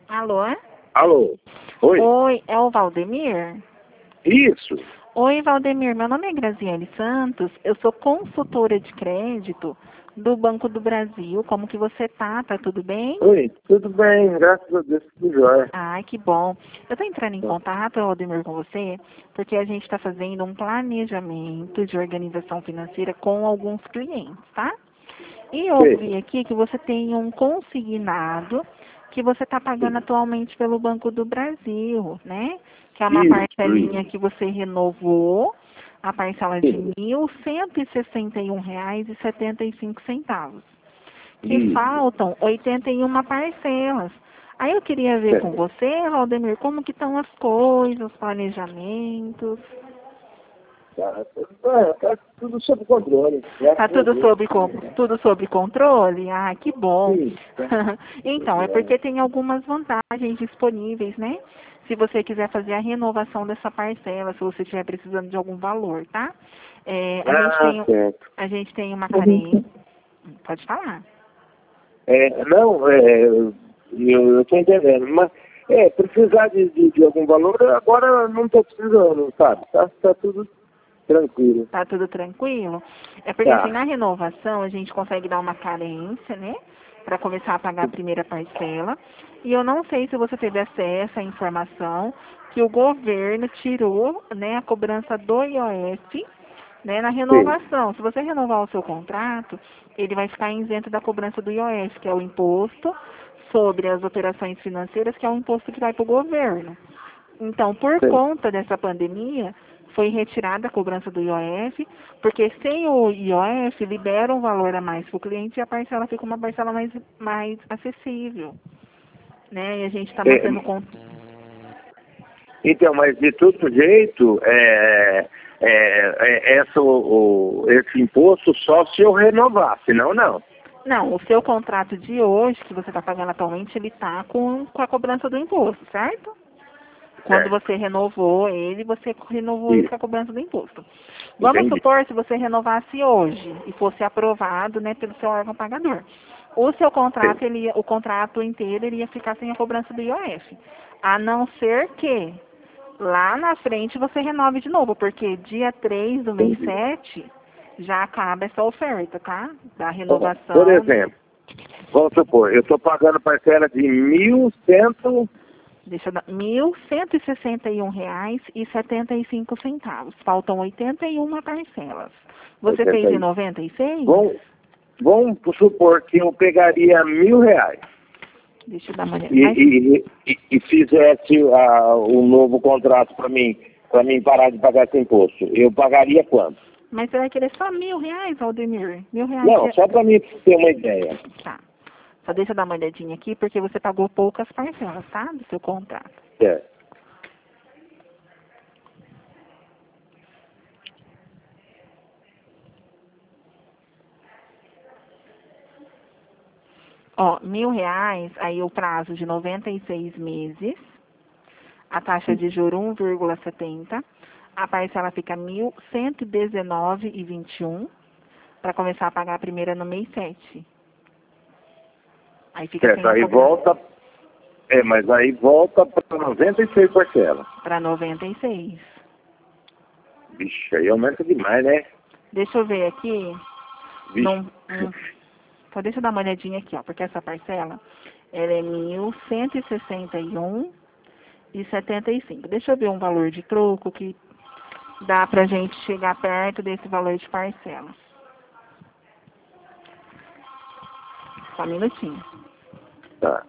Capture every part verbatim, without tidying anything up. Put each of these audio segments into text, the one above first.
Alô? Alô? Oi? Oi, é o Valdemir? Isso. Oi, Valdemir, meu nome é Graziele Santos, eu sou consultora de crédito do Banco do Brasil. Como que você tá? Tá tudo bem? Oi, tudo bem, graças a Deus, tudo jóia. Ai, que bom. Eu tô entrando em contato, Valdemir, com você, porque a gente está fazendo um planejamento de organização financeira com alguns clientes, tá? E eu Sim. vi aqui que você tem um consignado que você está pagando atualmente pelo Banco do Brasil, né? Que é uma Isso, parcelinha isso. que você renovou, a parcela de Sim. mil cento e sessenta e um reais e setenta e cinco centavos. Que Isso. faltam oitenta e uma parcelas. Aí eu queria ver com Certo. você, Valdemir, como que estão as coisas, os planejamentos. Tá, tá, tá tudo sob controle. Tá Graças a tudo Deus. sob, con- tudo sob controle? Ah, que bom. Sim. Tá. Então, é porque tem algumas vantagens disponíveis, né? Se você quiser fazer a renovação dessa parcela, se você estiver precisando de algum valor, tá? É, a gente Ah, tem, certo. a gente tem uma carência. Pode falar. É, não, é, eu, eu tô entendendo, mas é, precisar de, de, de algum valor, agora não tô precisando, sabe? Tá, tá tudo tranquilo. Tá tudo tranquilo? É porque assim, Tá. na renovação a gente consegue dar uma carência, né? Para começar a pagar a primeira parcela. E eu não sei se você teve acesso à informação que o governo tirou, né, a cobrança do I O F, né, na Sim. renovação. Se você renovar o seu contrato, ele vai ficar isento da cobrança do I O F, que é o imposto sobre as operações financeiras, que é um imposto que vai para o governo. Então, por Sim. conta dessa pandemia, foi retirada a cobrança do I O F, porque sem o I O F libera um valor a mais para o cliente e a parcela fica uma parcela mais, mais acessível. Né? E a gente está É, mantendo conta. então, mas de todo jeito, é, é, é, essa, o, o- esse imposto só se eu renovar, senão não. Não, o seu contrato de hoje, que você está pagando atualmente, ele está com, com a cobrança do imposto, certo? Quando Certo. você renovou ele, você renovou ele Isso. com a cobrança do imposto. Vamos Entendi. supor se você renovasse hoje e fosse aprovado, né, pelo seu órgão pagador. O seu Sim. contrato, ele, ia- o contrato inteiro iria ficar sem a cobrança do I O F. A não ser que lá na frente você renove de novo, porque dia três do mês Entendi. sete já acaba essa oferta, tá? Da Ó, por renovação. exemplo, vamos supor, eu estou pagando parcela de mil cento. Deixa eu dar, mil cento e sessenta e um reais e setenta e cinco centavos. Faltam oitenta e uma parcelas. Você fez oitenta em e- noventa e seis? Vamos, vamos supor que eu pegaria mil reais Deixa eu dar uma olhada. e, Mas, e, e, e fizesse ah, um novo contrato para mim, para mim parar de pagar esse imposto. Eu pagaria quanto? mas você vai querer só mil reais, Aldemir? Mil reais Não, é... só para mim ter uma ideia. Tá. Só deixa eu dar uma olhadinha aqui, porque você pagou poucas parcelas, tá? Do seu contrato. Certo. Ó, mil reais, aí o prazo de noventa e seis meses, a taxa de juros um vírgula setenta, a parcela fica mil cento e dezenove e vinte e um, para começar a pagar a primeira no mês sete. Aí fica Certo, sem a aí cobrança volta, é, mas aí volta para noventa e seis parcelas. para noventa e seis. Vixe, aí aumenta demais, né? Deixa eu ver aqui. Vixe. Não, hum, só deixa eu dar uma olhadinha aqui, ó, porque essa parcela ela é mil cento e sessenta e um e setenta e cinco. Deixa eu ver um valor de troco que dá pra gente chegar perto desse valor de parcela. Só um minutinho. Tá.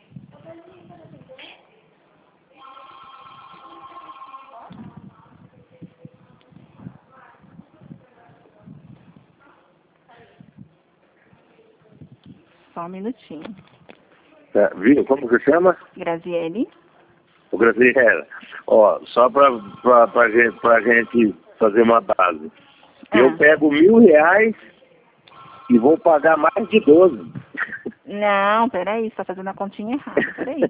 Só um minutinho. Tá, viu? Como que chama? Graziele. O Graziela. Ó, só pra, pra, pra, gente, pra gente fazer uma base. Eu Ah, pego mil reais e vou pagar mais de doze. não, peraí, você tá fazendo a continha errada, peraí.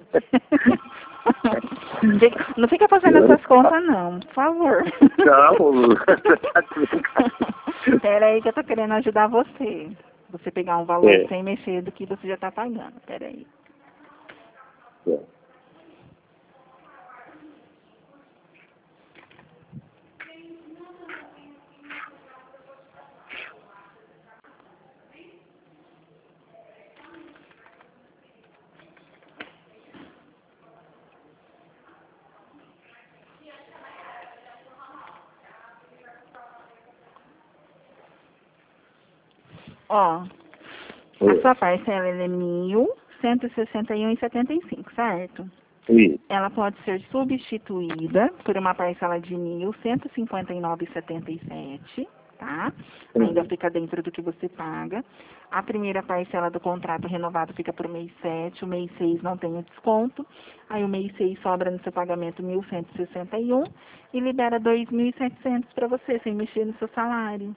Fica- Não fica fazendo essas contas não, por favor. Não. Peraí que eu tô querendo ajudar você. Você pegar um valor É, sem mexer do que você já tá pagando, peraí. é. Ó, Oi. a sua parcela ela é mil cento e sessenta e um e setenta e cinco, certo? Isso. Ela pode ser substituída por uma parcela de mil cento e cinquenta e nove e setenta e sete, tá? Ainda Uhum. fica dentro do que você paga. A primeira parcela do contrato renovado fica para o mês sete, o mês seis não tem o desconto. Aí o mês seis sobra no seu pagamento mil cento e sessenta e um e libera dois mil e setecentos para você, sem mexer no seu salário.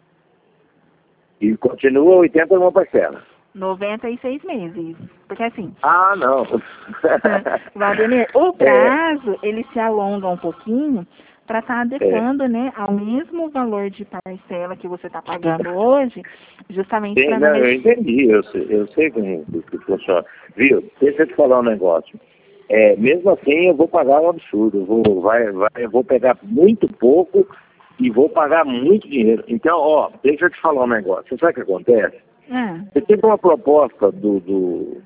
E continua oitenta numa parcela. noventa e seis meses. Porque assim, Ah, não. Valdemir, o É, prazo, ele se alonga um pouquinho para estar é. adequando, né, ao mesmo valor de parcela que você está pagando hoje, justamente Sim, para não não, eu mexer. entendi, eu sei, eu sei como que que funciona. Viu, deixa eu te falar um negócio. É, mesmo assim eu vou pagar um absurdo, eu vou, vai, vai, eu vou pegar muito pouco e vou pagar muito dinheiro. Então, ó, deixa eu te falar um negócio. Você sabe o que acontece? Ah, Eu tive uma proposta do, do,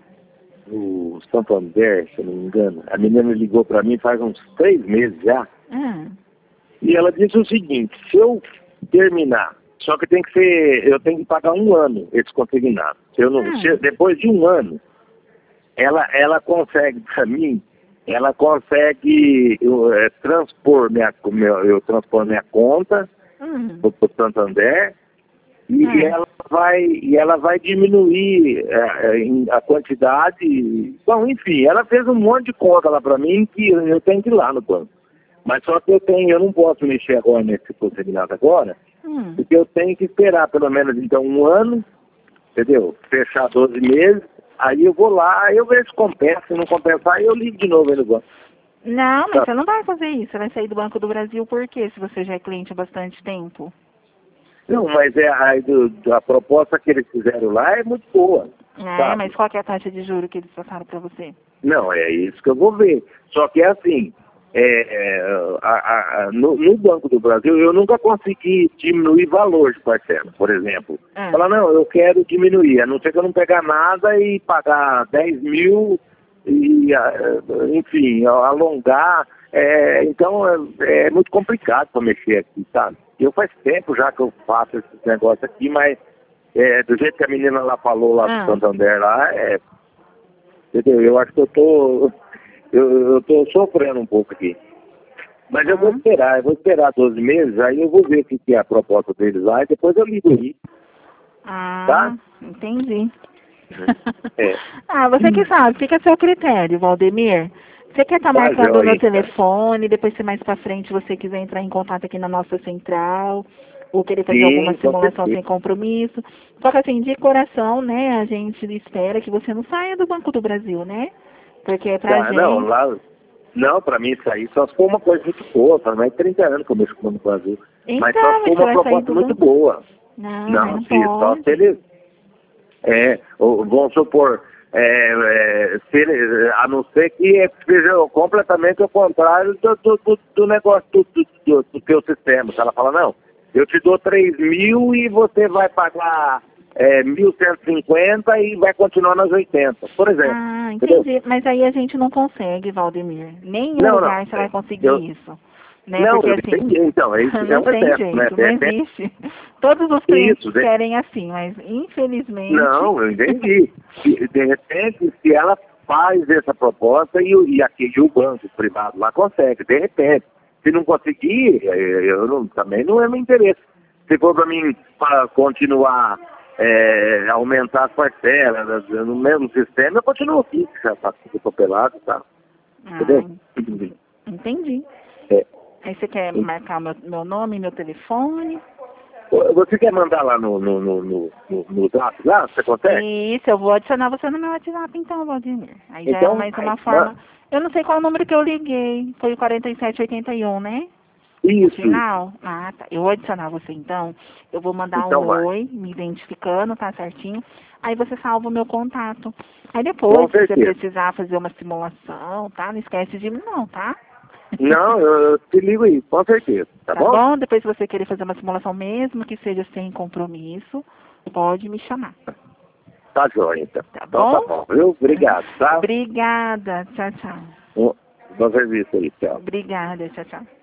do Santander, se eu não me engano. A menina ligou para mim faz uns três meses já. ah, E ela disse o seguinte, se eu terminar, só que tem que ser, eu tenho que pagar um ano esse consignado. Se eu não, se, ah, depois de um ano, ela, ela consegue, para mim, ela consegue eu, é, transpor minha, meu, eu transpor minha conta hum, para o Santander e ah, ela vai, e ela vai diminuir é, em- a quantidade. Bom, enfim, ela fez um monte de conta lá para mim que eu tenho que ir lá no banco. Mas só que eu tenho, eu não posso mexer agora nesse consignado agora, hum. porque eu tenho que esperar pelo menos então um ano, entendeu? Fechar doze meses, aí eu vou lá, aí eu vejo se compensa, se não compensar, aí eu ligo de novo aí no banco. Não, mas Tá? você não vai fazer isso. Você vai sair do Banco do Brasil por quê? Se você já é cliente há bastante tempo. Não, mas é a, do- a proposta que eles fizeram lá é muito boa, É, sabe? mas qual que é a taxa de juros que eles passaram para você? Não, é isso que eu vou ver. Só que é assim, é, é, a- a- no, no Banco do Brasil eu nunca consegui diminuir valor de parcela, por exemplo. Ah, Falar, não, eu quero diminuir, a não ser que eu não pegar nada e pagar dez mil e, ah, enfim, alongar. É, então é, é muito complicado para mexer aqui, sabe? Eu faz tempo já que eu faço esse negócio aqui, mas é, do jeito que a menina lá falou lá do ah, Santander lá, é, entendeu? Eu acho que eu tô, eu, eu tô sofrendo um pouco aqui. Mas eu vou tá. esperar, eu vou esperar doze meses, aí eu vou ver o que que é a proposta deles lá e depois eu ligo aí, tá? Ah, entendi. É. Ah, você que sabe, fica a seu critério, Valdemir. Você quer estar Tá, marcando o meu joia, então. telefone, depois se mais pra frente você quiser entrar em contato aqui na nossa central, ou querer fazer alguma Sim, com simulação certeza. sem compromisso. Só que assim, de coração, né, a gente espera que você não saia do Banco do Brasil, né? Porque pra Tá, não, gente. lá, não, pra mim isso aí só se for uma coisa muito boa, faz mais de trinta anos que eu mexo com o Brasil. Mas só se Então, for mas você uma vai sair proposta do muito banco. boa. Não, mas Não, não se, só se pode. eles, é, ou, vamos supor, é, é, se ele, a não ser que seja completamente ao contrário do, do, do, do negócio do, do, do, do teu sistema. Se ela fala, não, eu te dou três mil e você vai pagar é, mil cento e cinquenta e vai continuar nas oitenta, por exemplo. Ah, Entendeu? entendi. Mas aí a gente não consegue, Valdemir. Nenhum Não, não. lugar você vai é, conseguir Eu, isso. Né? não, Porque eu assim, entendi. Então, é, isso, é não um tem exemplo, né? jeito, De não repente, existe. Todos os clientes isso, de, querem assim, mas infelizmente. não, eu entendi. De, de repente, se ela faz essa proposta e, o- e, aqui, e o banco privado lá consegue, de repente. Se não conseguir, eh, eu não, também não é meu interesse. Se for para mim para continuar, eh, aumentar as parcelas no mesmo sistema, eu continuo aqui, já está tudo papelado e tal. Ah, Entendeu? entendi. É. Aí você quer marcar meu, meu nome, meu telefone? Você quer mandar lá no, no, no, no, no, no zap lá? Você consegue? Isso, eu vou adicionar você no meu WhatsApp então, Valdemir. Aí já é Então, mais vai. uma forma. Eu não sei qual o número que eu liguei. Foi o quarenta e sete oitenta e um, né? O Isso, isso. final? Ah, tá. Eu vou adicionar você então. Eu vou mandar Então um vai. oi, me identificando, tá certinho. Aí você salva o meu contato. Aí Com depois, se você certeza. precisar fazer uma simulação, tá? Não esquece de mim não, tá? Não, eu, eu te ligo aí, com certeza. Tá Tá bom? bom? Depois se você querer fazer uma simulação mesmo, que seja sem compromisso, pode me chamar. Tá jóia, então. Tá Então tá bom? bom, viu? Obrigado, tá? Obrigada. Tchau, tchau. Bom bom serviço aí, tchau. Obrigada. Tchau, tchau.